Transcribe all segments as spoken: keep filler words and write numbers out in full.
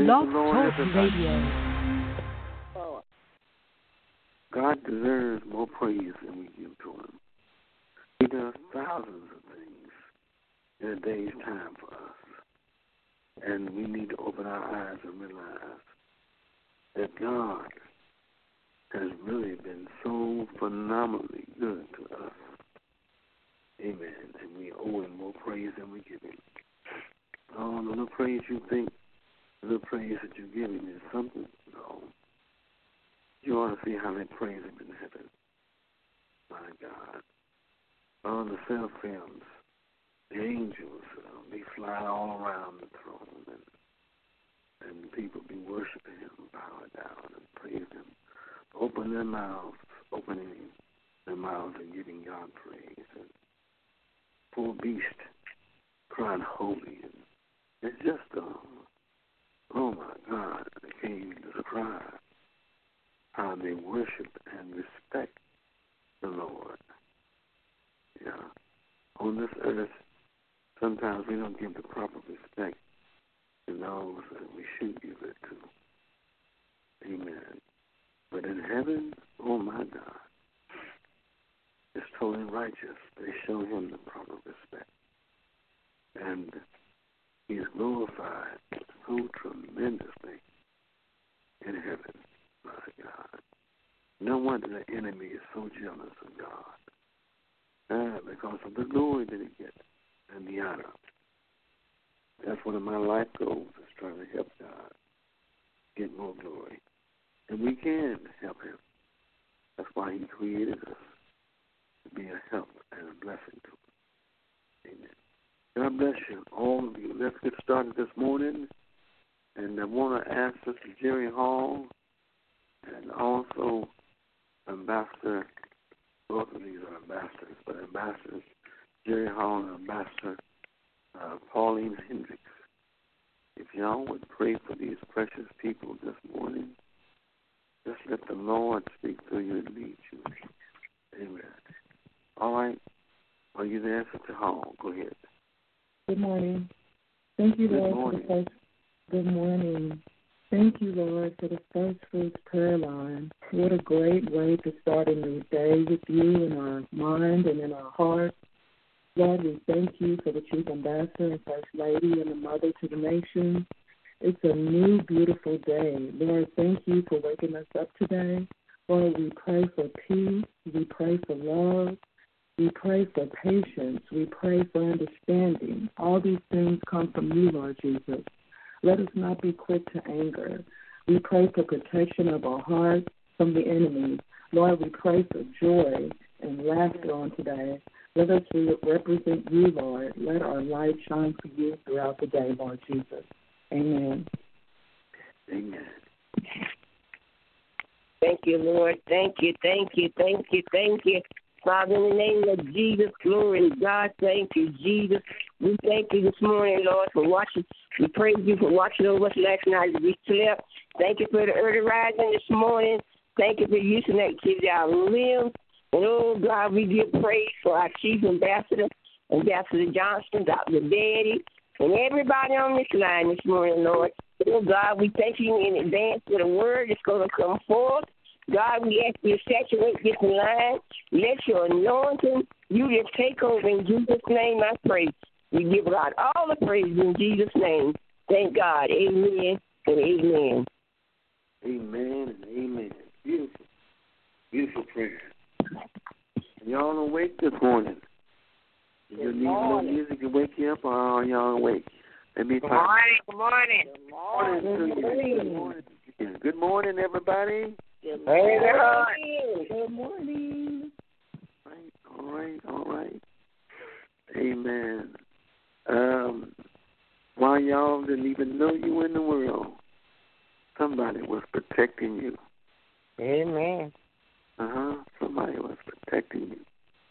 Blog the Lord, Talk everybody. Radio. God deserves more praise than we give to him. He does thousands of things in a day's time for us. And we need to open our eyes and realize that God has really been so phenomenally good to us. Amen. And we owe him more praise than we give him. Oh, the little praise you think, the little praise that you give him is something? No. You ought to see how they praise him in heaven. My God. Oh, the seraphims, the angels, uh, they fly all around the throne, and, and people be worshiping him, bowing down and praising him, open their mouths, opening their mouths and giving God praise. And poor beast crying holy. And it's just, uh, oh my God, they can't even describe how they worship and respect the Lord. Yeah. On this earth, sometimes we don't give the proper respect to those that we should give it to. Amen. But in heaven, oh my God, it's totally righteous. They show him the proper respect. And he's glorified so tremendously in heaven, my God. No wonder the enemy is so jealous of God. Uh, because of the glory that he gets and the honor. That's one of my life goals, is trying to help God get more glory. And we can help him. That's why he created us, to be a help and a blessing to us. Amen. God bless you, all of you. Let's get started this morning. And I want to ask Sister Jerry Hall and also Ambassador, both of these are ambassadors, but Ambassadors Jerry Hall and Ambassador uh, Pauline Hendricks. If y'all would pray for these precious people this morning, just let the Lord speak through you and lead you. Amen. All right. Are you there, Sister Hall? Go ahead. Good morning. Thank you, Good Lord, morning. for the first. Good morning. Thank you, Lord, for the First Fruits prayer line. What a great way to start a new day with you in our mind and in our heart. Lord, we thank you for the Chief Ambassador and First Lady and the Mother to the Nation. It's a new, beautiful day. Lord, thank you for waking us up today. Lord, we pray for peace. We pray for love. We pray for patience. We pray for understanding. All these things come from you, Lord Jesus. Let us not be quick to anger. We pray for protection of our hearts from the enemy. Lord, we pray for joy and laughter on today. Let us represent you, Lord. Let our light shine for you throughout the day, Lord Jesus. Amen. Amen. Thank you, Lord. Thank you, thank you, thank you, thank you. Father, in the name of Jesus, glory to God. Thank you, Jesus. We thank you this morning, Lord, for watching. We praise you for watching over us last night as we slept. Thank you for the early rising this morning. Thank you for using that activity of our limbs. And, oh, God, we give praise for our Chief Ambassador, Ambassador Johnston, Doctor Daddy, and everybody on this line this morning, Lord. Oh, God, we thank you in advance for the word that's going to come forth. God, we ask you to saturate this line. Let your anointing, you just take over in Jesus' name, I pray. We give God all the praise in Jesus' name. Thank God. Amen and amen. Amen and amen. Beautiful. Beautiful prayer. Y'all awake this morning? You need more music to wake you up, or are y'all awake? Let me Good morning. Good morning. Good morning. Good morning. Good morning. Good morning, everybody. Good morning. Good morning. All right, all right, all right. Amen. Um, while y'all didn't even know you in the world, somebody was protecting you. Amen. Uh-huh. Somebody was protecting you.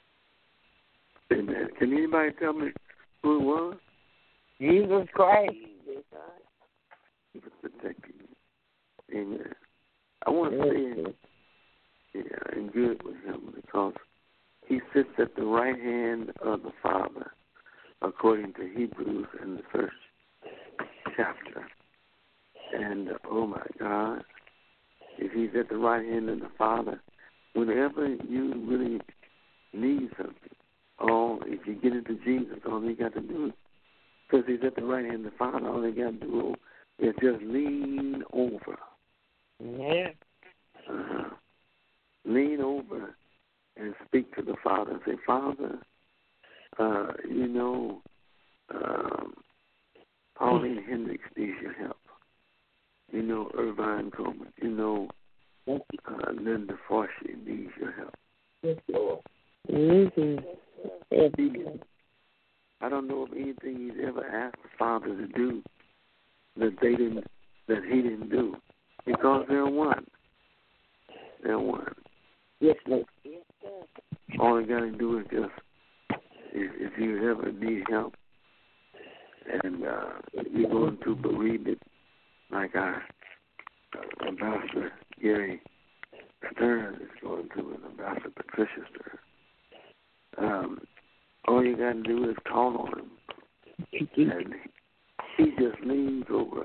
Amen. Can anybody tell me who it was? Jesus Christ. He was protecting you. Amen. I want to say it, yeah, and good with him, because he sits at the right hand of the Father, according to Hebrews in the first chapter. And, oh, my God, if he's at the right hand of the Father, whenever you really need something, oh, if you get into Jesus, all you got to do, because he's at the right hand of the Father, all you got to do is just lean over. Yeah. Uh-huh. Lean over and speak to the Father and say, Father, uh, you know, um, Pauline Hendricks needs your help. You know, Irvine Coleman. You know, uh, Linda Forshey needs your help. Yes, Lord. Mm-hmm. He, I don't know of anything he's ever asked the Father to do that they didn't, that he didn't do, because they're one. They're one. Yes, Lord. All you got to do is just, if, if you ever need help, and uh, you're going through bereavement, like our uh, Ambassador Gary Stern is going through, and Ambassador Patricia Stern. Um, all you got to do is call on him, and he just leans over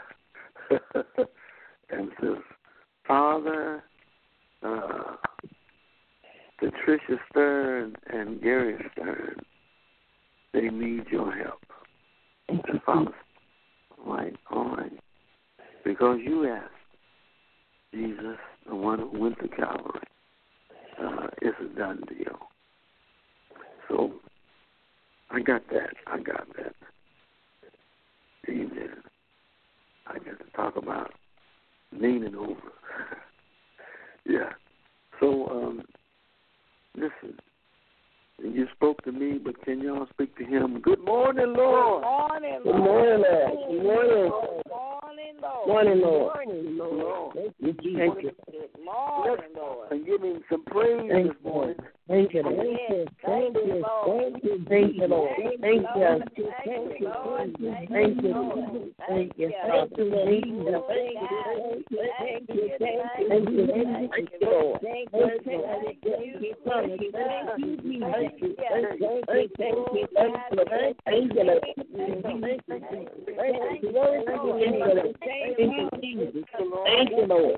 and says, Father, uh, Patricia Stern and Gary Stern, they need your help. And Father, all right, all right. Because you asked Jesus, the one who went to Calvary, uh, it's a done deal. So I got that. I got that. Amen. I got to talk about leaning over. Yeah. So, um, listen, you spoke to me, but can y'all speak to him? Good morning, Lord. Good morning, Lord. Good morning, Lord. Good morning, Lord. Morning, Lord. Morning, Lord. Thank you, Jesus. Good morning, Lord. And give him some praise Thank this morning. Thank you, Lord. Yes, Thank thank you, you. Lord. Thank you. Thank you, Lord. Thank you. Thank you, thank you, Lord. Thank you. Lord. Thank you. Thank you, Thank you. Lord. Thank you. Thank you, Thank you. thank you, Thank you. Thank you, Lord. thank Thank you, you. thank you, Thank you. thank you, Thank you. thank you, Thank you. thank you, Thank you. Thank you. Thank you. Thank you, Lord. Thank you. Thank you. Thank you, Jesus. Thank you, Lord.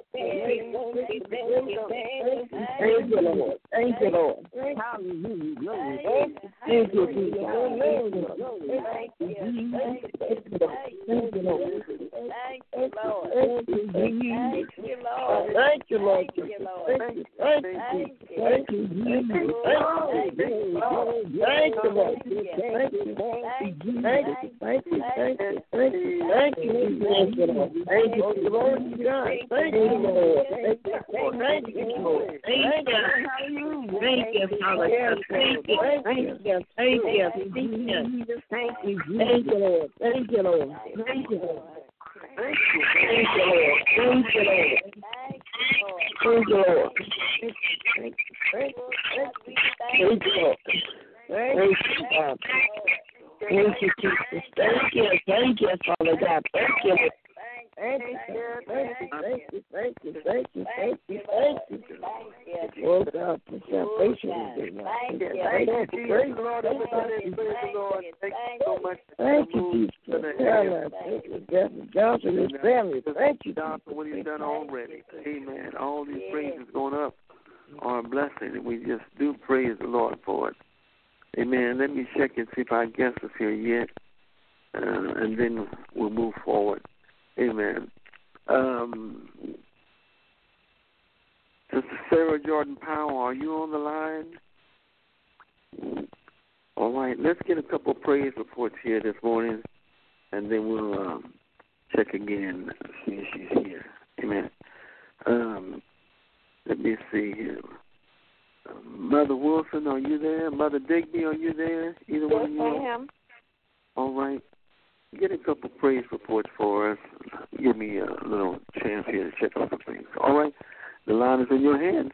Thank you, Lord. Thank you, Lord. Hallelujah. Thank you, Jesus. Thank you, thank you, Thank you, Lord. thank you, Lord. Thank you, Jesus. Thank you, Lord. Thank you, Lord. Thank you, Lord. Thank you. Thank you. Thank you. Thank you, Jesus. Thank you. Thank you, Lord. Thank you. Thank you. Thank you. Thank you. Thank you. Thank you. Thank you. Thank you, Lord. Thank you, Lord. Thank you, Lord. Thank you, Lord. Thank you, Lord. Thank you. Thank you, Father. Thank you. Thank you. Thank you. Thank you. Thank you. Thank you, Lord. Thank you, Lord. Thank you, Lord. Thank you. Thank you, Lord. Thank you, Lord. Thank you, Lord. Thank you. Thank you. Thank you, Lord. Thank you, God. Thank you, Jesus. Thank you. Thank you, Father God. Thank you. Thank you. Thank you. Thank you. Thank you. Thank you. Thank you. Thank you. Oh God, for salvation today, Lord. Thank you. Thank you, Jesus. Lord, everybody, praise the Lord. Thank you so much. Thank you, Jesus. Caroline, thank you, Jeffrey Johnson, his family. Thank you, Johnson, what he's done already. Amen. All these praises going up are a blessing, and we just do praise the Lord for it. Amen. Let me check and see if our guest is here yet, uh, and then we'll move forward. Amen. Um, Sister Sarah Jordan Powell, are you on the line? All right, let's get a couple of praise reports here this morning, and then we'll um, check again, see if she's here. Amen. Um, let me see here. Uh, Mother Wilson, are you there? Mother Digby, are you there? Either one of you? Yes, I am. All right. Get a couple of praise reports for us. Give me a little chance here to check out some things. All right. The line is in your hands.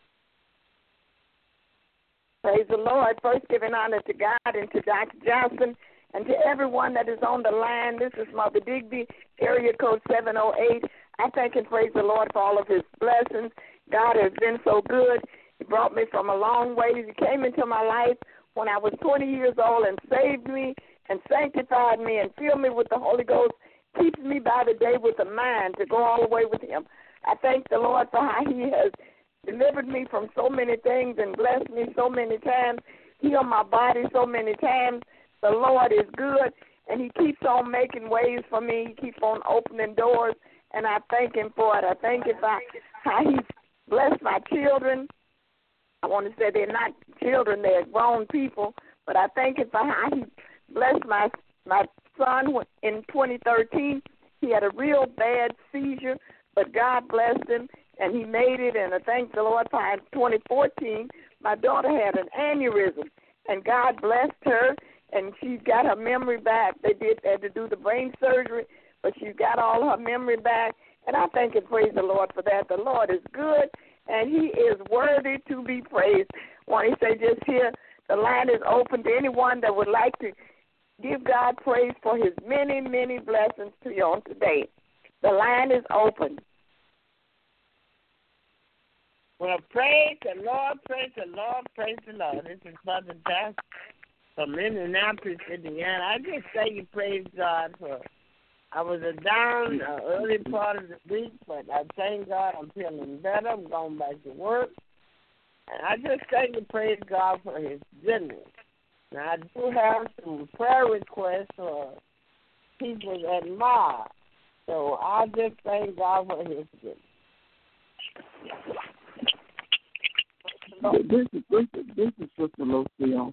Praise the Lord. First, giving honor to God and to Doctor Johnson and to everyone that is on the line. This is Mother Digby, area code seven oh eight. I thank and praise the Lord for all of his blessings. God has been so good. He brought me from a long ways. He came into my life when I was twenty years old and saved me and sanctified me and filled me with the Holy Ghost keeps me by the day with a mind to go all the way with him. I thank the Lord for how he has delivered me from so many things and blessed me so many times, healed my body so many times. The Lord is good, and he keeps on making ways for me. He keeps on opening doors, and I thank him for it. I thank him for how he blessed my children. I want to say they're not children, they're grown people, but I thank him for how he blessed my my son in twenty thirteen. He had a real bad seizure, but God blessed him, and he made it, and I thank the Lord for in twenty fourteen, my daughter had an aneurysm, and God blessed her, and she got her memory back. They did had to do the brain surgery, but she got all her memory back, and I thank and praise the Lord for that. The Lord is good, and he is worthy to be praised. I want to say just here, the line is open to anyone that would like to give God praise for his many, many blessings to you on today. The line is open. Well, praise the Lord, praise the Lord, praise the Lord. This is Mother Jackson from Indianapolis, Indiana. I just say you praise God for, I was a down uh, early part of the week, but I thank God I'm feeling better. I'm going back to work. And I just thank and praise God for his goodness. Now, I do have some prayer requests for people at Mars. So I just thank God for his goodness. This is this is this is Sister Lucille.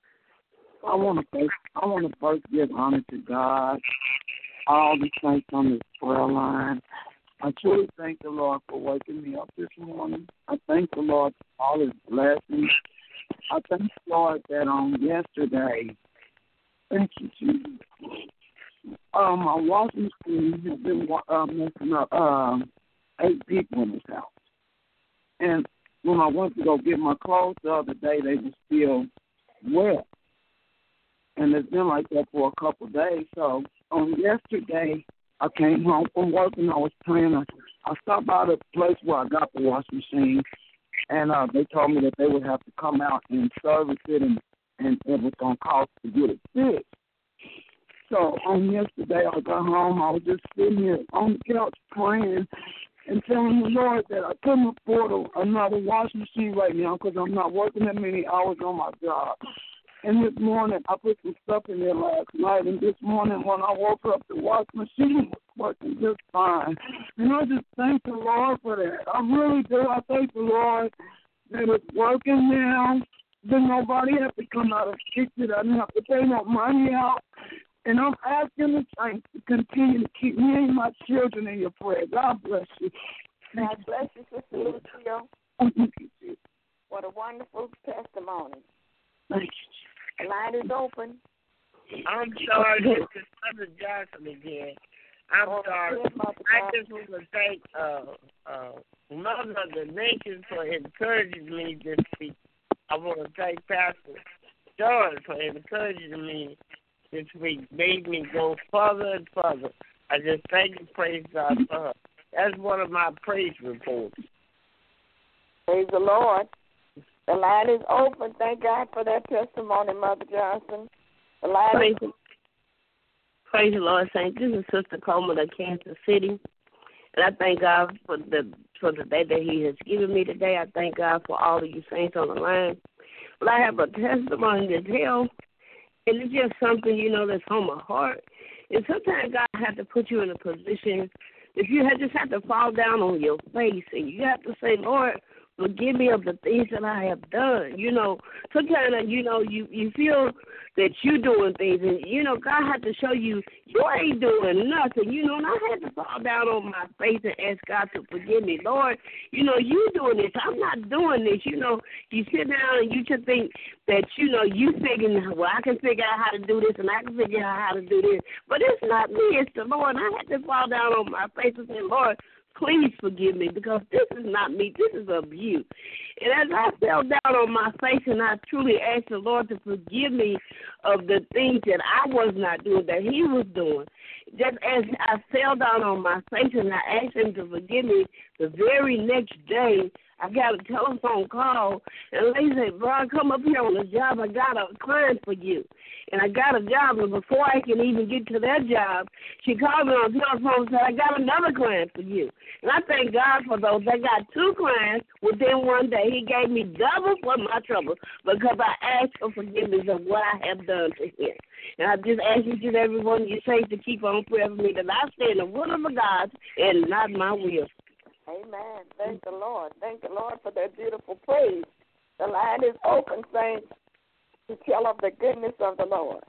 I want to first I want to first give honor to God, all the saints on this prayer line. I truly thank the Lord for waking me up this morning. I thank the Lord for all his blessings. I thank the Lord that on yesterday, thank you, Jesus. Um, my washing machine has been uh, messing up um, eight people in this house. And when I went to go get my clothes the other day, they were still wet. And it's been like that for a couple of days. So on yesterday, I came home from work and I was praying. I, I stopped by the place where I got the washing machine, and uh, they told me that they would have to come out and service it, and, and it was going to cost to get it fixed. So on yesterday, I got home. I was just sitting here on the couch praying and telling the Lord that I couldn't afford a, another washing machine right now because I'm not working that many hours on my job. And this morning, I put some stuff in there last night, and this morning when I woke up, the washing machine was working just fine. And I just thank the Lord for that. I really do. I thank the Lord that it's working now. Then nobody has to come out and fix it. I didn't have to pay no money out. And I'm asking the saints to continue to keep me and my children in your prayer. God bless you. God bless you, Sister Lucio. Thank you. What a wonderful testimony. Thank you. The line is open. I'm sorry, this is Mother Johnson again. I'm oh, sorry. Yes, I just want to thank uh, uh, Mother of the Nation for encouraging me this week. I want to thank Pastor John for encouraging me this week, made me go further and further. I just thank and praise God for her. That's one of my praise reports. Praise the Lord. The line is open. Thank God for that testimony, Mother Johnson. The line praise, is praise the Lord, Saint. This is Sister Coleman of Kansas City. And I thank God for the for the day that he has given me today. I thank God for all of you saints on the line. Well, I have a testimony to tell, and it's just something, you know, that's on my heart. And sometimes God has to put you in a position that you have just have to fall down on your face, and you have to say, Lord, forgive me of the things that I have done. You know, sometimes, you know, you, you feel that you're doing things, and, you know, God had to show you you ain't doing nothing, you know, and I had to fall down on my face and ask God to forgive me. Lord, you know, you doing this. I'm not doing this. You know, you sit down and you just think that, you know, you thinking, well, I can figure out how to do this and I can figure out how to do this. But it's not me. It's the Lord. I had to fall down on my face and say, Lord, please forgive me because this is not me. This is of you. And as I fell down on my face and I truly asked the Lord to forgive me of the things that I was not doing, that he was doing. Just as I fell down on my face and I asked him to forgive me, the very next day, I got a telephone call, and the lady said, bro, come up here on the job. I got a client for you. And I got a job, and before I can even get to that job, she called me on the telephone and said, I got another client for you. And I thank God for those. I got two clients within one day. He gave me double for my trouble because I asked for forgiveness of what I have done to him. And I just ask each and every one of you saints to keep on praying for me that I stay in the will of God and not my will. Amen. Thank the Lord. Thank the Lord for that beautiful praise. The line is open, saints, to tell of the goodness of the Lord.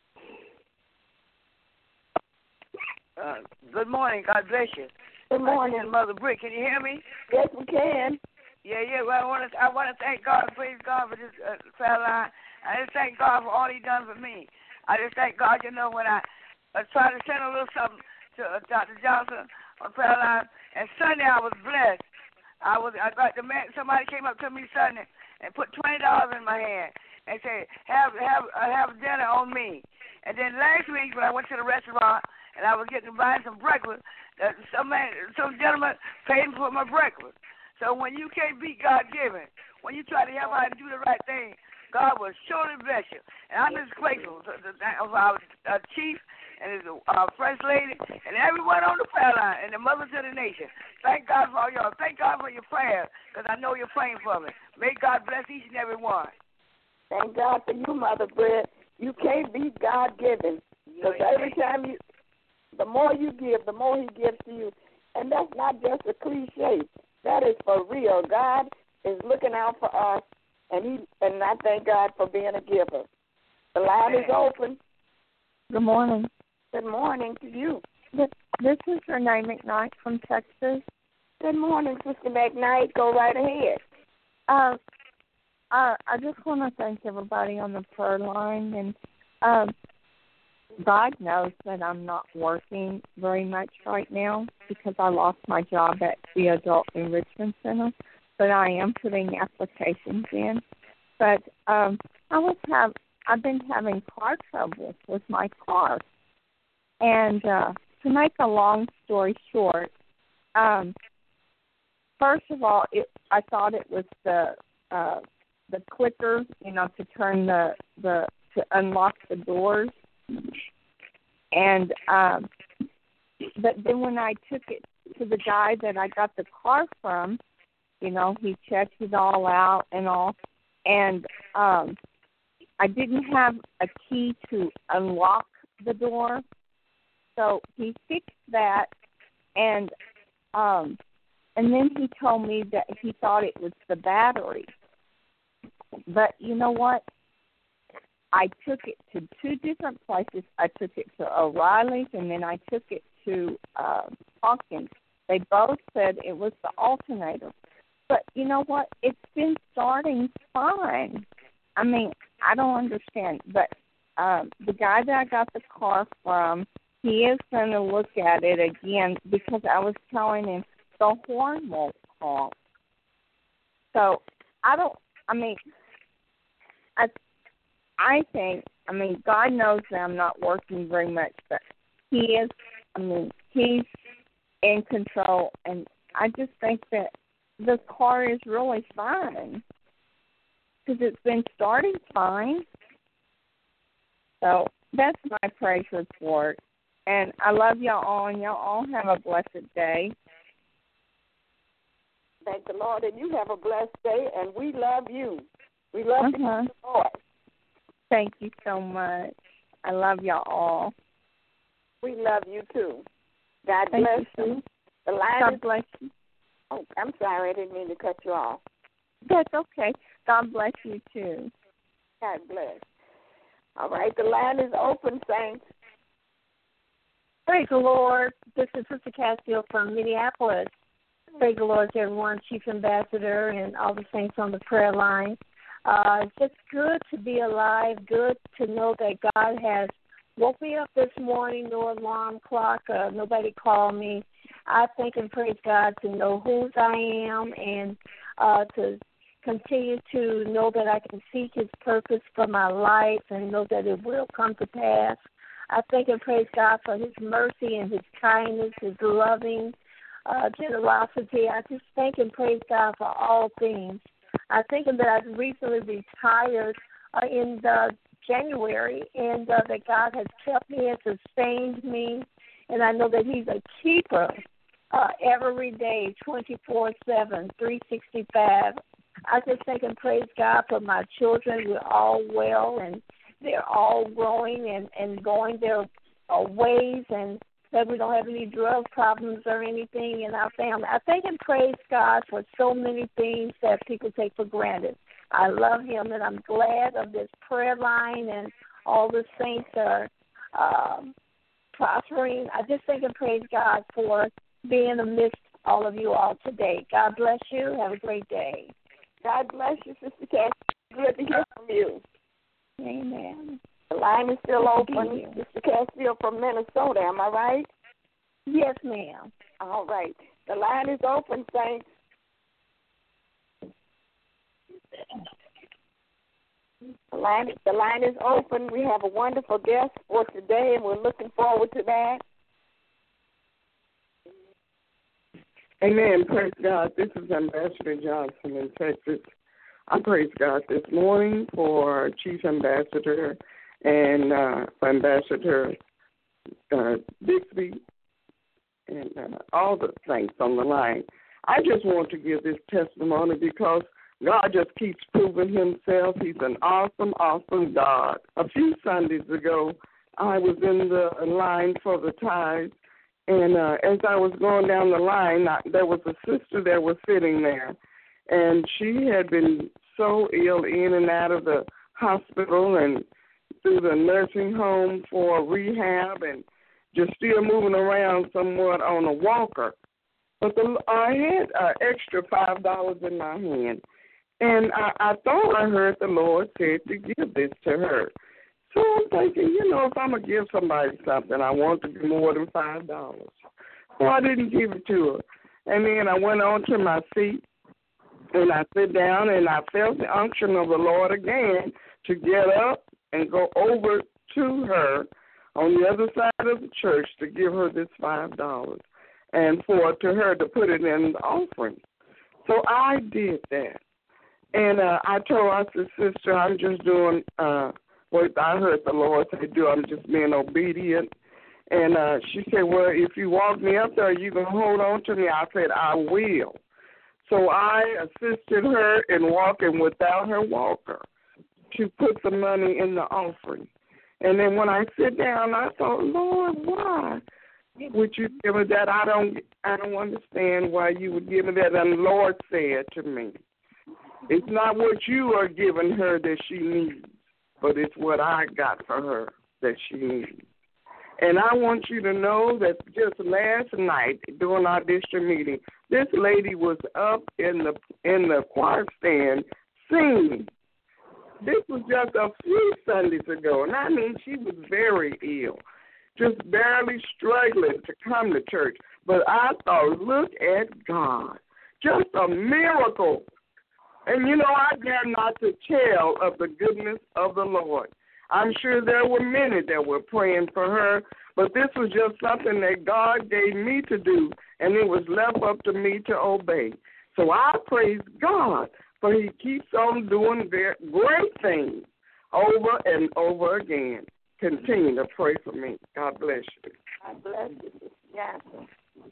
Uh, good morning. God bless you. Good morning, Mother Britt. Can you hear me? Yes, we can. Yeah, yeah. Well, I want to, I want to thank God, praise God for this uh, prayer line. I just thank God for all He done for me. I just thank God. You know, when I uh, try to send a little something to uh, Doctor Johnson on prayer line, and Sunday I was blessed. I was, I got the man. Somebody came up to me Sunday and put twenty dollars in my hand and said, "Have, have, uh, have dinner on me." And then last week when I went to the restaurant and I was getting buying some breakfast, uh, some man, some gentleman paid for my breakfast. So when you can't beat God given, when you try to help out and do the right thing, God will surely bless you. And I'm just grateful to, to, to our uh, chief and his uh, first lady and everyone on the prayer line and the mothers of the nation. Thank God for all y'all. Thank God for your prayers because I know you're praying for me. May God bless each and every one. Thank God for you, Mother Britt. You can't beat God given because every time you, the more you give, the more He gives to you. And that's not just a cliche. That is for real. God is looking out for us, and He and I thank God for being a giver. The line is open. Good morning. Good morning to you. This, this is Renee McKnight from Texas. Good morning, Sister McKnight. Go right ahead. Uh, I, I just want to thank everybody on the prayer line. And um, God knows that I'm not working very much right now because I lost my job at the Adult Enrichment Center. But I am putting applications in. But um, I was have I've been having car trouble with my car. And uh, to make a long story short, um, first of all, it, I thought it was the uh, the clicker, you know, to turn the the to unlock the doors. And um, but then when I took it to the guy that I got the car from, you know, he checked it all out and all, and um, I didn't have a key to unlock the door. So he fixed that, and um, and then he told me that he thought it was the battery. But you know what? I took it to two different places. I took it to O'Reilly's, and then I took it to uh, Hawkins. They both said it was the alternator. But you know what? It's been starting fine. I mean, I don't understand. But um, the guy that I got the car from, he is going to look at it again because I was telling him the horn won't honk. So I don't, I mean, I I think, I mean, God knows that I'm not working very much, but He is, I mean, He's in control, and I just think that the car is really fine because it's been starting fine. So that's my praise report. And I love y'all all, and y'all all have a blessed day. Thank the Lord, and you have a blessed day, and we love you. We love uh-huh. you, Lord. Thank you so much. I love y'all all. We love you, too. God Thank bless you. you. The line God is... bless you. Oh, I'm sorry. I didn't mean to cut you off. That's okay. God bless you, too. God bless. All right, the line is open, saints. Praise the Lord. This is Sister Castile from Minneapolis. Praise the Lord to everyone, Chief Ambassador, and all the saints on the prayer line. Uh, it's just good to be alive, good to know that God has woke me up this morning, no alarm clock, uh, nobody called me. I thank and praise God to know whose I am and uh, to continue to know that I can seek his purpose for my life and know that it will come to pass. I thank and praise God for his mercy and his kindness, his loving uh, generosity. I just thank and praise God for all things. I think that I recently retired uh, in the January, and uh, that God has kept me and sustained me, and I know that he's a keeper uh, every day, twenty-four seven, three sixty-five. I just thank and praise God for my children. We're all well, and they're all growing and, and going their uh, ways, and that we don't have any drug problems or anything in our family. I thank and praise God for so many things that people take for granted. I love him, and I'm glad of this prayer line, and all the saints are um, prospering. I just thank and praise God for being amidst all of you all today. God bless you. Have a great day. God bless you, Sister Cassie. Good to hear from you. Amen. The line is still open. Sister Cassie from Minnesota, am I right? Yes, ma'am. All right. The line is open, saints. The line, the line is open. We have a wonderful guest for today, and we're looking forward to that. Amen. Praise God. This is Ambassador Johnson in Texas. I praise God this morning for Chief Ambassador and uh, Ambassador uh, Bixby and uh, all the saints on the line. I just want to give this testimony because God just keeps proving himself. He's an awesome, awesome God. A few Sundays ago, I was in the line for the tithes, and uh, as I was going down the line, I, there was a sister that was sitting there, and she had been so ill in and out of the hospital and through the nursing home for rehab and just still moving around somewhat on a walker. But the, I had an extra five dollars in my hand. And I, I thought I heard the Lord said to give this to her. So I'm thinking, you know, if I'm going to give somebody something, I want to be more than five dollars. So I didn't give it to her. And then I went on to my seat, and I sit down, and I felt the unction of the Lord again to get up and go over to her on the other side of the church to give her this five dollars and for to her to put it in the offering. So I did that. And uh, I told her, I said, sister, I'm just doing uh, what I heard the Lord say do. I'm just being obedient. And uh, she said, well, if you walk me up there, you going to hold on to me? I said, I will. So I assisted her in walking without her walker to put the money in the offering. And then when I sit down, I thought, Lord, why would you give me that? I don't, I don't understand why you would give me that. And the Lord said to me, it's not what you are giving her that she needs, but it's what I got for her that she needs. And I want you to know that just last night during our district meeting, this lady was up in the in the choir stand singing. This was just a few Sundays ago, and I mean she was very ill, just barely struggling to come to church. But I thought, look at God, just a miracle. And, you know, I dare not to tell of the goodness of the Lord. I'm sure there were many that were praying for her, but this was just something that God gave me to do, and it was left up to me to obey. So I praise God, for he keeps on doing great things over and over again. Continue to pray for me. God bless you. God bless you, Sister Johnson.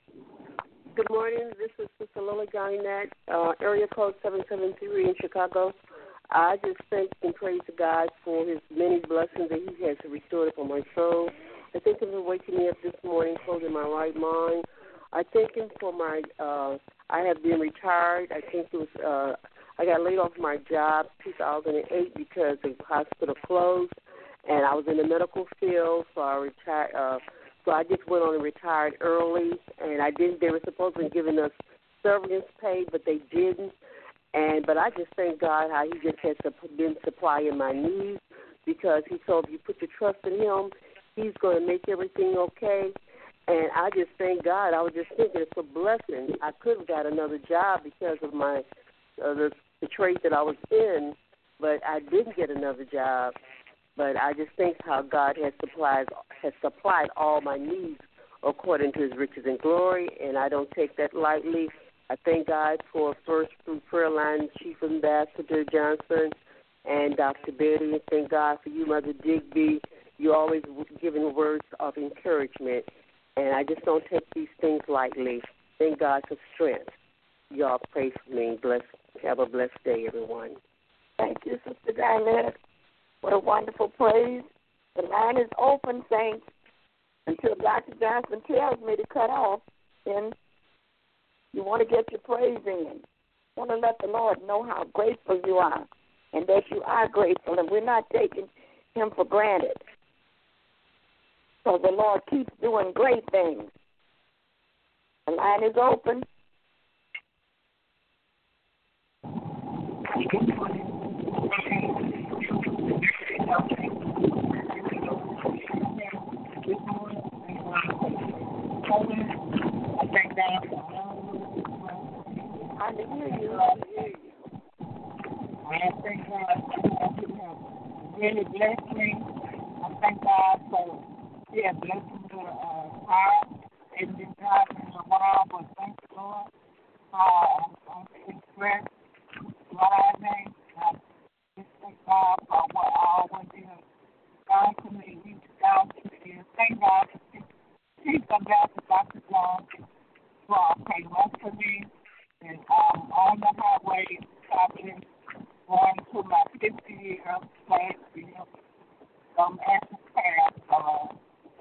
Good morning. This is Sister Lola Garnett, uh, area code seven seven three in Chicago. I just thank and praise God for his many blessings that he has restored upon my soul. I thank him for waking me up this morning, closing my right mind. I thank him for my, uh, I have been retired. I think it was, uh, I got laid off my job two thousand eight because the hospital closed, and I was in the medical field, so I retired. Uh, So I just went on and retired early, and I didn't. They were supposed to be giving us severance pay, but they didn't. And but I just thank God how He just has been supplying my needs, because He told if you put your trust in Him, He's going to make everything okay. And I just thank God. I was just thinking it's a blessing. I could have got another job because of my uh, the the trade that I was in, but I didn't get another job. But I just think how God has supplied has supplied all my needs according to His riches and glory, and I don't take that lightly. I thank God for First Fruit Prayer Line Chief Ambassador Johnson and Doctor Betty, and thank God for you, Mother Digby. You're always giving words of encouragement, and I just don't take these things lightly. Thank God for strength. Y'all pray for me. Bless. Have a blessed day, everyone. Thank you, Sister Garnett. What a wonderful praise. The line is open, saints, until Doctor Johnson tells me to cut off. And you want to get your praise in. You want to let the Lord know how grateful you are and that you are grateful, and we're not taking Him for granted. So the Lord keeps doing great things. The line is open. I thank God for I can hear you. I can hear you. I thank God for you have really blessed me. I thank God for He has blessed me with a heart and been driving in a while, but thank the Lord. Uh, I'm express driving. I just thank God for what all He has done to me, reached out to me. Thank God for Chief Ambassador Doctor Johnson for paying much for me. And um, on the highway, traveling, going to my fifty year last year. Um, at the path, uh,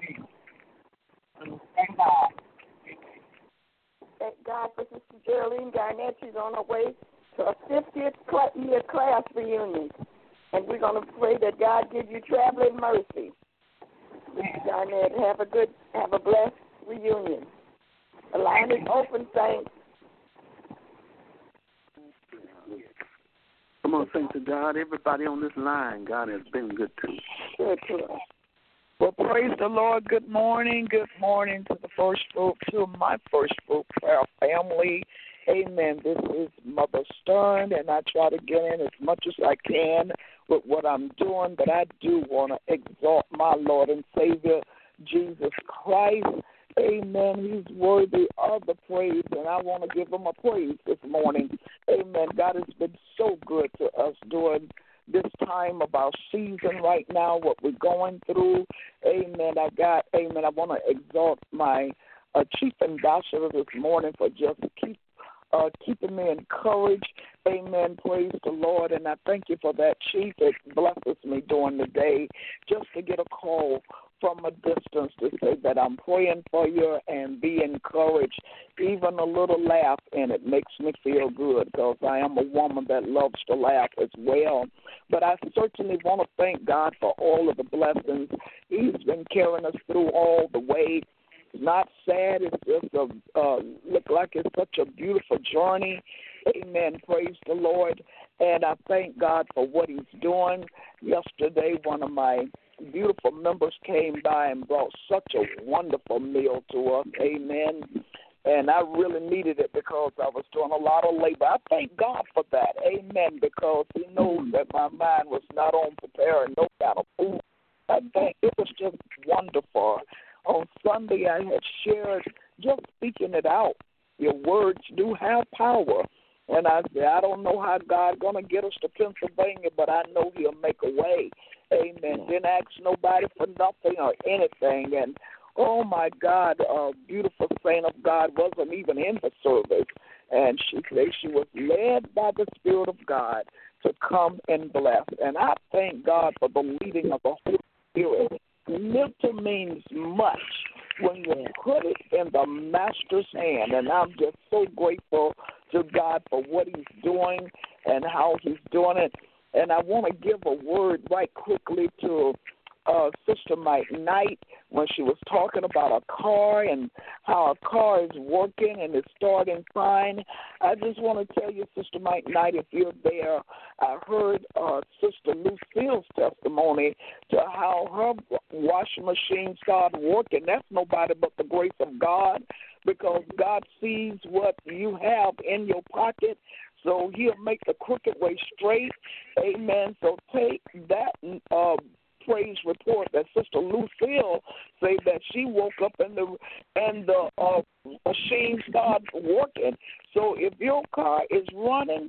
so thank God. Thank God for Sister Geraldine Garnett. She's on her way to a fiftieth year class reunion. And we're going to pray that God give you traveling mercy. Sister Garnett, have a good, have a blessed reunion. The line is open, saints. Come on, thank to God. Everybody on this line, God has been good to. Good to us. Well, praise the Lord. Good morning. Good morning to the First Fruit, to my First Fruit Prayer family. Amen. This is Mother Stern, and I try to get in as much as I can with what I'm doing, but I do want to exalt my Lord and Savior, Jesus Christ. Amen. He's worthy of the praise, and I want to give him a praise this morning. Amen. God has been so good to us during this time of our season right now, what we're going through. Amen. I got, amen, I want to exalt my uh, chief ambassador this morning for just keep uh, keeping me encouraged. Amen. Praise the Lord. And I thank you for that, Chief. It blesses me during the day just to get a call from a distance to say that I'm praying for you and be encouraged. Even a little laugh in it makes me feel good because I am a woman that loves to laugh as well. But I certainly want to thank God for all of the blessings. He's been carrying us through all the way. It's not sad. It's just a uh, look like it's such a beautiful journey. Amen. Praise the Lord. And I thank God for what he's doing. Yesterday, one of my beautiful members came by and brought such a wonderful meal to us. Amen. And I really needed it because I was doing a lot of labor. I thank God for that. Amen. Because he knows that my mind was not on preparing no kind of food. I think it was just wonderful. On Sunday, I had shared just speaking it out. Your words do have power. And I said, I don't know how God's going to get us to Pennsylvania, but I know he'll make a way. Amen. Didn't ask nobody for nothing or anything. And, oh, my God, a beautiful saint of God wasn't even in the service. And she said she was led by the Spirit of God to come and bless. And I thank God for the leading of the Holy Spirit. Little means much when you put it in the Master's hand. And I'm just so grateful to God for what he's doing and how he's doing it. And I want to give a word right quickly to uh, Sister Mike Knight when she was talking about a car and how a car is working and it's starting fine. I just want to tell you, Sister Mike Knight, if you're there, I heard uh, Sister Lucille's testimony to how her washing machine started working. That's nobody but the grace of God, because God sees what you have in your pocket. so he'll make the crooked way straight. Amen. So take that uh, praise report that Sister Lucille say that she woke up and the and the uh, machine started working. So if your car is running,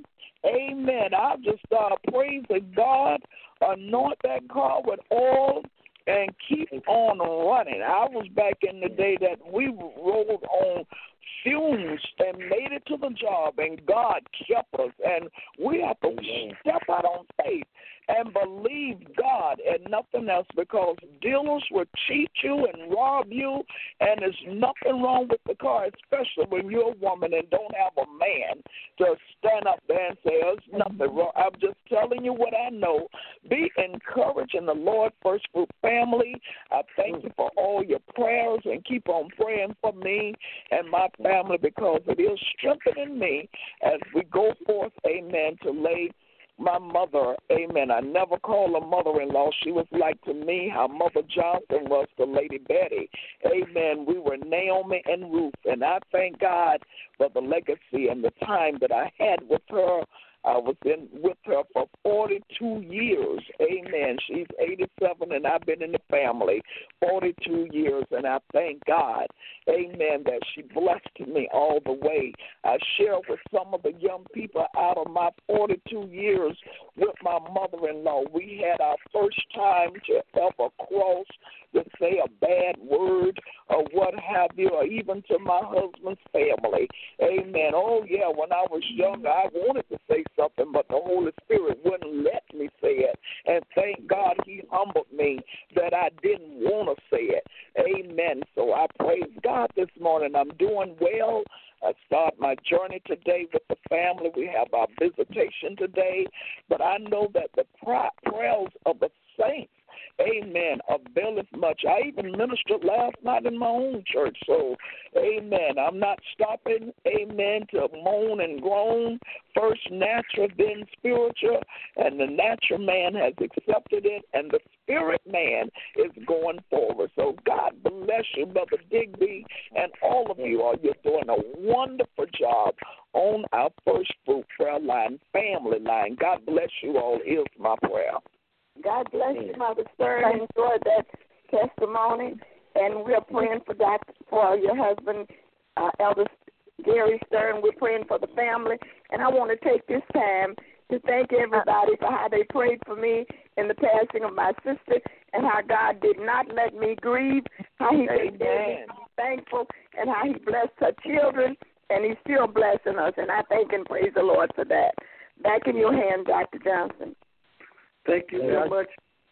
amen, I'll just start praising God, anoint that car with oil, and keep on running. I was back in the day that we rolled on fumes and made it to the job, and God kept us. And we have to step out on faith and believe God and nothing else, because dealers will cheat you and rob you, and there's nothing wrong with the car, especially when you're a woman and don't have a man to stand up there and say, there's nothing wrong. I'm just telling you what I know. Be encouraged in the Lord First Fruit family. I thank you for all your prayers, and keep on praying for me and my family, because it is strengthening me as we go forth, amen, to lay my mother, amen. I never call her mother-in-law. She was like to me how Mother Johnson was to Lady Betty. Amen. We were Naomi and Ruth, and I thank God for the legacy and the time that I had with her. I was in with her for forty-two years. Amen. She's eighty-seven, and I've been in the family forty-two years, and I thank God, amen, that she blessed me all the way. I share with some of the young people out of my forty-two years with my mother-in-law. We had our first time to ever cross to say a bad word or what have you, or even to my husband's family. Amen. Oh, yeah, when I was younger, I wanted to say something, but the Holy Spirit wouldn't let me say it. And thank God he humbled me that I didn't want to say it. Amen. So I praise God this morning. I'm doing well. I start my journey today with the family. We have our visitation today. But I know that the prayers of the saints, amen, availeth much. I even ministered last night in my own church. So, amen, I'm not stopping, amen, to moan and groan. First natural, then spiritual. And the natural man has accepted it, and the spirit man is going forward. So God bless you, Brother Digby, and all of you. All you're doing a wonderful job on our First Fruit Prayer Line, family line. God bless you all, is my prayer. God bless you, Mother Stern. Enjoyed that testimony. And we're praying for Doctor for your husband, uh, Elder Gary Stern. We're praying for the family. And I want to take this time to thank everybody for how they prayed for me in the passing of my sister, and how God did not let me grieve, how he made me thankful, and how he blessed her children, and he's still blessing us. And I thank and praise the Lord for that. Back in your hand, Doctor Johnson. Thank you very much.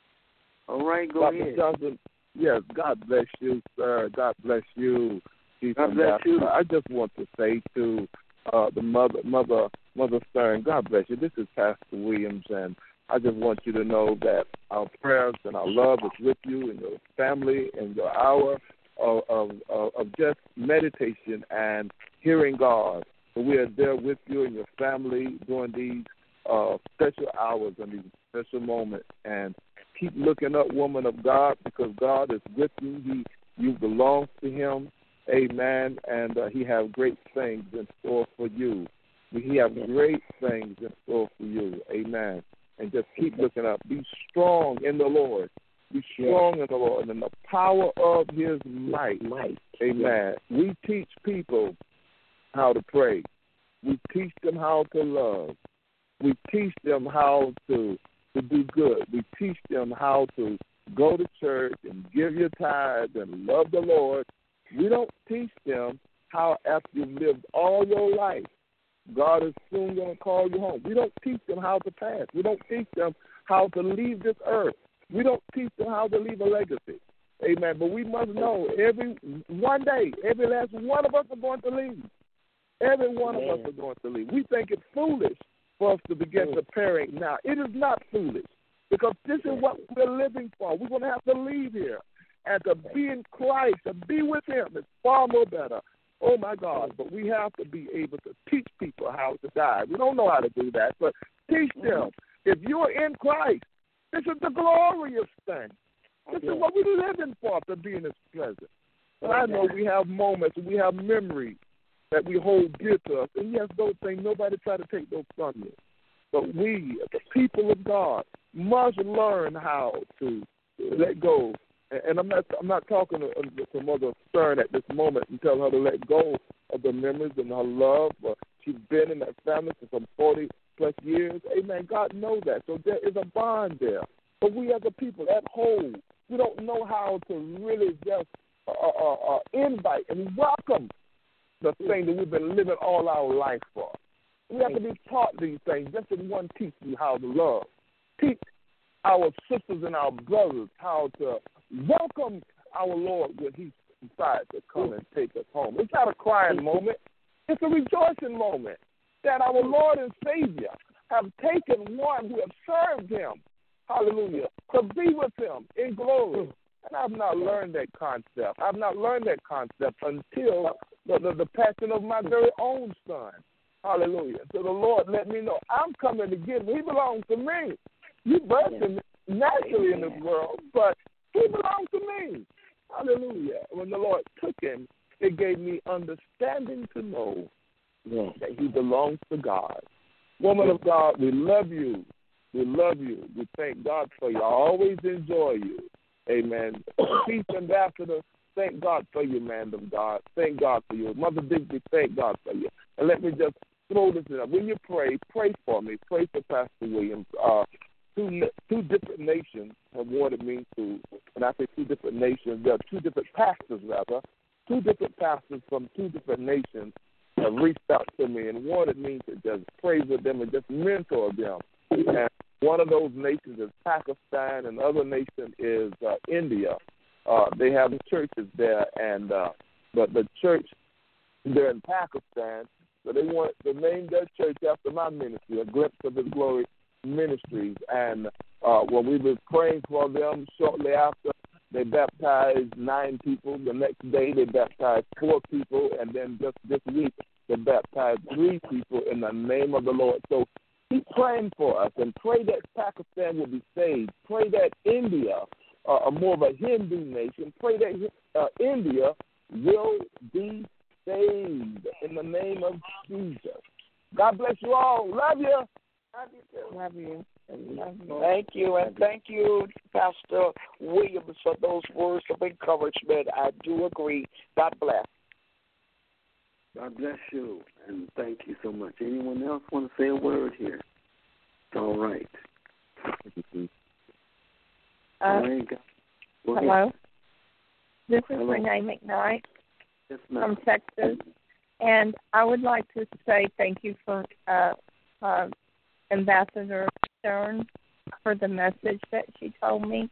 All right, go Doctor ahead. Johnson, yes, God bless you, sir. God bless you. God bless you. I just want to say to uh, the mother, mother, Mother Stern, God bless you. This is Pastor Williams, and I just want you to know that our prayers and our love is with you and your family and your hour of, of, of, of just meditation and hearing God. So we are there with you and your family during these uh, special hours and these special moments. And keep looking up, woman of God, because God is with you. He, you belong to him. Amen. And uh, he has great things in store for you. He has great things in store for you. Amen. And just keep looking up. Be strong in the Lord. Be strong in the Lord and in the power of his might. might. Amen. We teach people how to pray. We teach them how to love. We teach them how to, to do good. We teach them how to go to church and give your tithes and love the Lord. We don't teach them how, after you've lived all your life, God is soon going to call you home. We don't teach them how to pass. We don't teach them how to leave this earth. We don't teach them how to leave a legacy. Amen. But we must know every one day, every last one of us are going to leave. Every one of us are going to leave. We think it's foolish for us to begin preparing now. It is not foolish, because this is what we're living for. We're going to have to leave here. And to be in Christ, to be with him is far more better. Oh, my God. But we have to be able to teach people how to die. We don't know how to do that, but teach them. If you're in Christ, this is the glorious thing. This is what we're living for, to be in his presence. And I know we have moments, we have memories that we hold dear to us. And yes, those things, nobody try to take those from you. But we, the people of God, must learn how to let go. And I'm not I'm not talking to, to Mother Stern at this moment and telling her to let go of the memories and her love. She's been in that family for some forty plus years. Amen. God knows that. So there is a bond there. But we as a people at whole, we don't know how to really just uh, uh, uh, invite and welcome the thing that we've been living all our life for. We have to be taught these things. Just as one teach you how to love. Teach our sisters and our brothers how to welcome our Lord when he decides to come and take us home. It's not a crying moment. It's a rejoicing moment that our Lord and Savior have taken one who have served him, hallelujah, to be with him in glory. And I've not learned that concept. I've not learned that concept until the, the, the passing of my very own son. Hallelujah. So the Lord let me know I'm coming to get him. He belongs to me. You birthed him naturally in this world, but he belongs to me. Hallelujah. When the Lord took him, it gave me understanding to know that he belongs to God. Woman of God, we love you. We love you. We thank God for you. I always enjoy you. Amen. Peace, Ambassador. Thank God for you, man of God. Thank God for you. Mother Digby, thank God for you. And let me just throw this in. When you pray, pray for me. Pray for Pastor Williams. Uh, two, two different nations have wanted me to, and I say two different nations, there are two different pastors, rather, two different pastors from two different nations have reached out to me and wanted me to just pray with them and just mentor them. And one of those nations is Pakistan, and the other nation is uh, India. Uh, they have churches there, and uh, but the church there in Pakistan, so they want to name their church after my ministry, A Glimpse of His Glory Ministries. And uh, when we were praying for them, shortly after, they baptized nine people. The next day, they baptized four people, and then just this week, they baptized three people in the name of the Lord. So keep praying for us, and pray that Pakistan will be saved. Pray that India, uh, more of a Hindu nation, pray that uh, India will be saved in the name of Jesus. God bless you all. Love you. Love you too. Love you. Love you. Thank you, and thank you, Pastor Williams, for those words of encouragement. I do agree. God bless. God bless you, and thank you so much. Anyone else want to say a word here? It's all right. Uh, hello. This is hello. Renee McKnight yes, from Texas, and I would like to say thank you for uh, uh, Ambassador Stern for the message that she told me.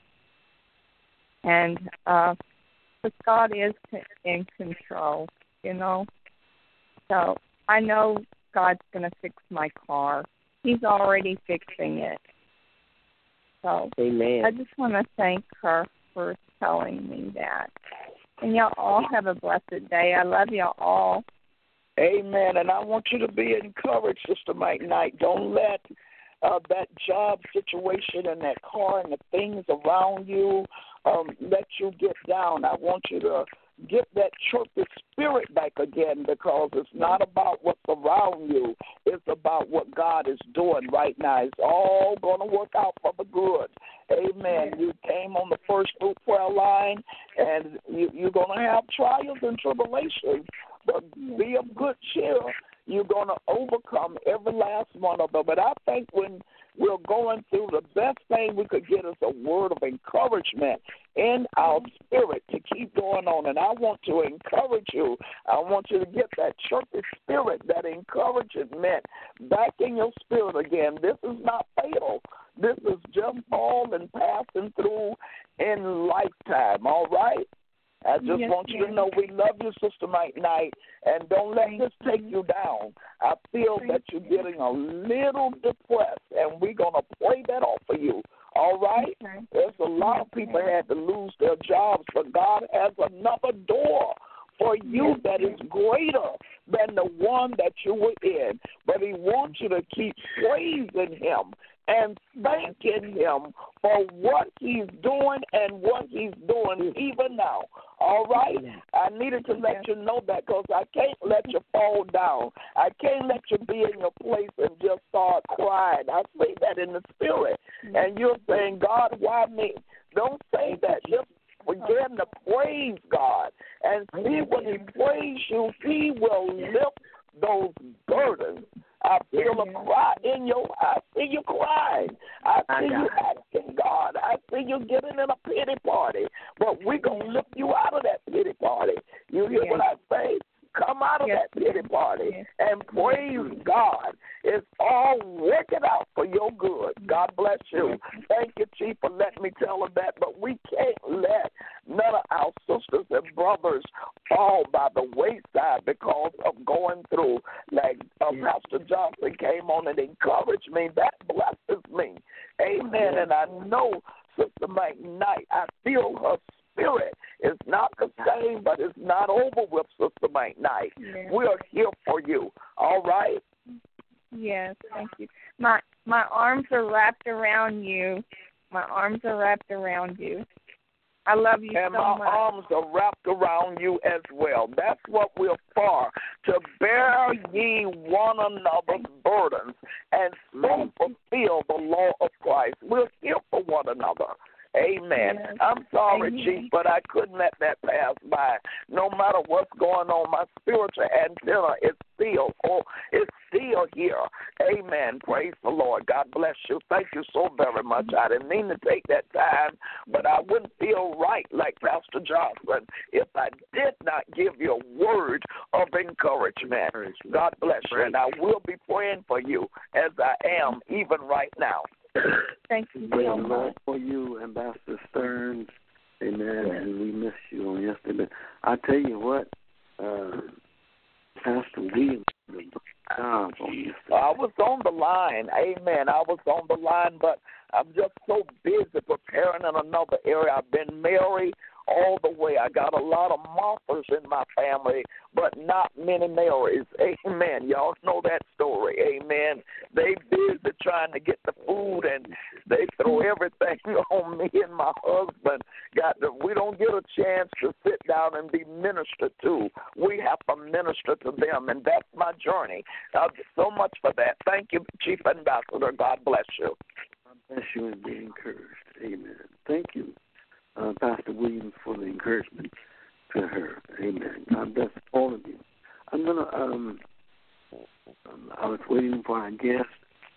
And uh, but God is in control, you know. So I know God's going to fix my car. He's already fixing it. So Amen. I just want to thank her for telling me that. And y'all all have a blessed day. I love y'all all. Amen. And I want you to be encouraged, Sister Mike Knight. Don't let uh, that job situation and that car and the things around you um, let you get down. I want you to get that chirpy spirit back again, because it's not about what's around you. It's about what God is doing right now. It's all going to work out for the good. Amen. You came on the First Fruit prayer line, and you, you're going to have trials and tribulations, but be of good cheer. You're going to overcome every last one of them. But I think when we're going through, the best thing we could get is a word of encouragement in our spirit to keep going on. And I want to encourage you. I want you to get that chirpy spirit, that encouragement back in your spirit again. This is not fatal. This is just all and passing through in lifetime, all right? I just yes, want you yes. to know we love you, Sister Mike Knight, and don't let this take you down. I feel that you're getting a little depressed, and we're going to pray that off for you, all right? Okay. There's a lot of people that had to lose their jobs, but God has another door for you that is greater than the one that you were in. But he wants you to keep praising him, and thanking him for what he's doing and what he's doing even now. All right? I needed to let you know that because I can't let you fall down. I can't let you be in your place and just start crying. I say that in the spirit. And you're saying, God, why me? Don't say that. Just begin to praise God. And see, when he praise you, he will lift those burdens. I feel a cry in your I see you crying. I see you asking God. I see you getting in a pity party. But we're going to lift you out of that pity party. You hear what I say? Come out of that pity party and praise God. It's all working out for your good. God bless you. Thank you, Chief, for letting me tell her that. But we can't let none of our sisters and brothers fall by the wayside because of going through. Like uh, Pastor Johnson came on and encouraged me. That blesses me. Amen. And I know Sister McKnight, I feel her spirit. It's not the same, but it's not over with, Sister McKnight. Yeah. We are here for you. All right? Yes, thank you. My my arms are wrapped around you. My arms are wrapped around you. I love you and so my much. arms are wrapped around you as well. That's what we're for, to bear ye one another's burdens and so fulfill the law of Christ. We're here for one another. Amen. Yes. I'm sorry, Amen. Chief, but I couldn't let that pass by. No matter what's going on, my spiritual antenna is still, oh, it's still here. Amen. Praise the Lord. God bless you. Thank you so very much. I didn't mean to take that time, but I wouldn't feel right like Pastor Johnson if I did not give you a word of encouragement. God bless you, and I will be praying for you as I am even right now. Thank you Praise so the much. Lord for you, Ambassador Stearns. Amen. Yes. And we missed you on yesterday. I tell you what, uh, Pastor Williams did a good job on yesterday. I was on the line. Amen. I was on the line, but I'm just so busy preparing in another area. I've been married all the way. I got a lot of Marthas in my family, but not many Marys. Amen. Y'all know that story. Amen. They busy trying to get the food, and they throw everything on me and my husband. Got to, we don't get a chance to sit down and be ministered to. We have to minister to them, and that's my journey. Uh, so much for that. Thank you, Chief Ambassador. God bless you. God bless you and be encouraged. Amen. Thank you. Uh, Pastor Williams, for the encouragement to her. Amen. God bless all of you. I'm going to, um, um, I was waiting for our guest.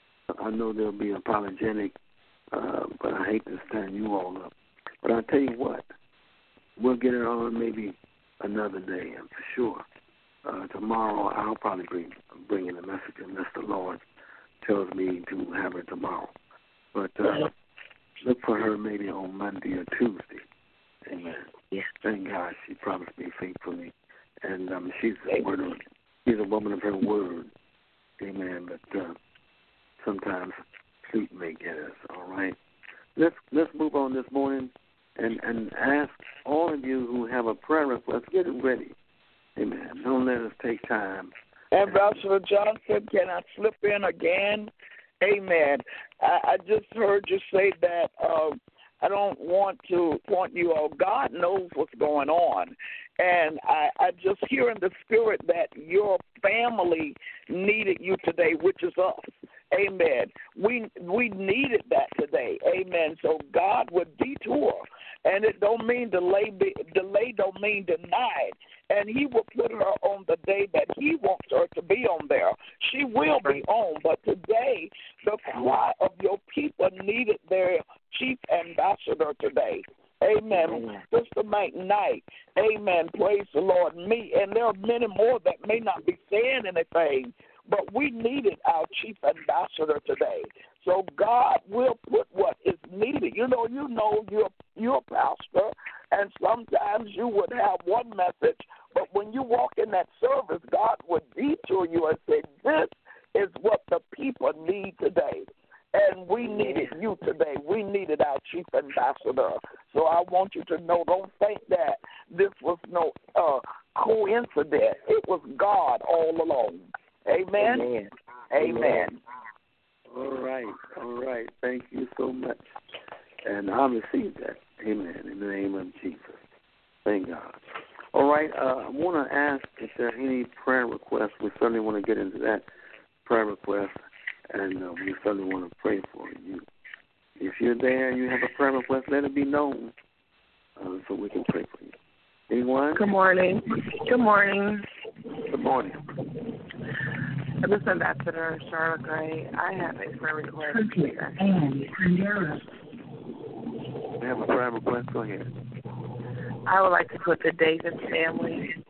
I know they'll be apologetic, uh, but I hate to stand you all up. But I'll tell you what, we'll get her on maybe another day, for sure. Uh, tomorrow, I'll probably bring, bring in a message unless the Lord tells me to have her tomorrow. But, uh, look for her maybe on Monday or Tuesday. Amen. Yes. Thank God she promised me faithfully. And um, she's a word of, she's a woman of her word. Amen. But uh, sometimes sleep may get us, all right? Let's let's move on this morning and, and ask all of you who have a prayer request, get it ready. Amen. Don't let us take time. Ambassador Johnson, can I slip in again? Amen. I, I just heard you say that uh, I don't want to point you out. God knows what's going on. And I, I just hear in the spirit that your family needed you today, which is us. Amen. We we needed that today. Amen. So God would detour. And it don't mean delay, delay don't mean denied. And he will put her on the day that he wants her to be on there. She will be on, but today the cry of your people needed their chief ambassador today. Amen. Amen. Sister McKnight, amen, praise the Lord, me, and there are many more that may not be saying anything, but we needed our chief ambassador today. So God will put what is needed. You know, you know, you're you're a pastor, and sometimes you would have one message, but when you walk in that service, God would detour you and say, "This is what the people need today." And we needed you today. We needed our chief ambassador. So I want you to know, don't think that this was no uh, coincidence. It was God all along. Amen. Amen. Amen. All right. right. All right. Thank you so much. And I receive that. Amen. In the name of Jesus. Thank God. All right. Uh, I want to ask if there are any prayer requests. We certainly want to get into that prayer request, and uh, we certainly want to pray for you. If you're there and you have a prayer request, let it be known uh, so we can pray for you. Anyone? Good morning. Good morning. Good morning. This is Ambassador Charlotte Gray. I have a prayer request. We have a prayer request. Go ahead. I would like to put the Davis family